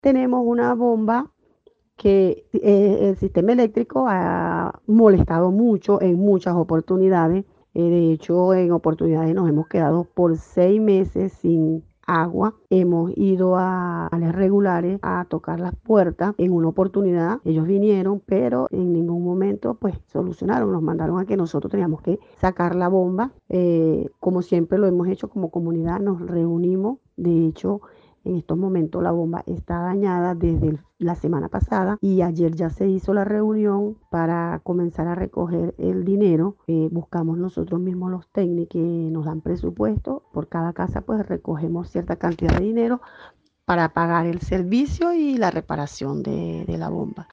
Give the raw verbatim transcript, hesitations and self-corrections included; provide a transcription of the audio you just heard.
tenemos una bomba que eh, el sistema eléctrico ha molestado mucho en muchas oportunidades. Eh, de hecho, en oportunidades nos hemos quedado por seis meses sin agua. Hemos ido a canales regulares a tocar las puertas. En una oportunidad ellos vinieron, pero en ningún momento pues solucionaron. Nos mandaron a que nosotros teníamos que sacar la bomba. Eh, como siempre lo hemos hecho como comunidad, nos reunimos. De hecho, en estos momentos la bomba está dañada desde el- la semana pasada y ayer ya se hizo la reunión para comenzar a recoger el dinero. Eh, buscamos nosotros mismos los técnicos que nos dan presupuesto. Por cada casa pues recogemos cierta cantidad de dinero para pagar el servicio y la reparación de, de la bomba.